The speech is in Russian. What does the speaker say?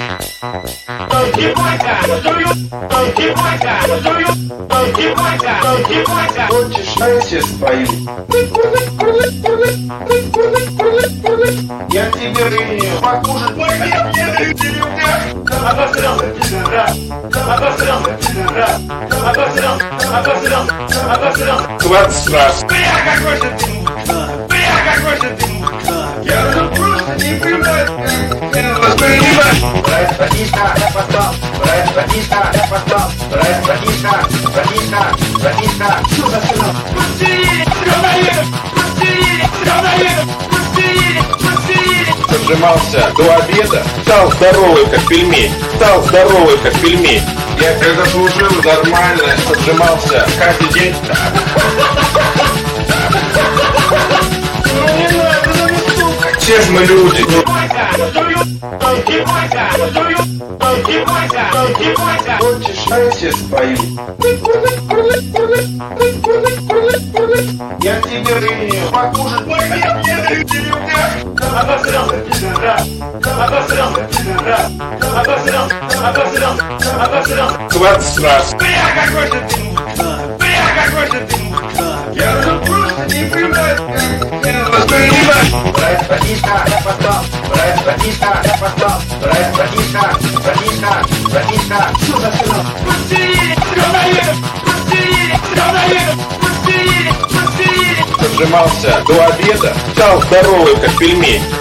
Хочешь, а я тебе спою. Я тебе рыню покушать. Обосрался, пидорас! Обосрался, пидорас! Обосрался! Хватит сразу. Бля, какой же ты мудак! Бля, какой же ты мудак! Я уже просто не понимаю. Не воспринимаю. Братишка, я постал, братишка, я постал, братишка, что за сына? Пусти! Говноедов! Пусти! Говноедов! Пусти! Пусти! Отжимался до обеда, стал здоровый как пельмень, стал здоровый как пельмень. Я когда служил нормально, отжимался каждый день. Все же мы люди. Хочешь, а я тебе спою. Я тебе рыню покушать. Обосрался, пидорас! Обосрался, пидорас! Обосрался! Хватит сразу. Бля, какой же ты мудак! Бля, какой же ты мудак! Я уже просто не понимаю. Не воспринимаю. Братишка, я постал, братишка, я постал, братишка, что за сына? Пусти! Говноедов! Пусти! Говноедов! Пусти! Пусти! Отжимался до обеда, стал здоровый как пельмень.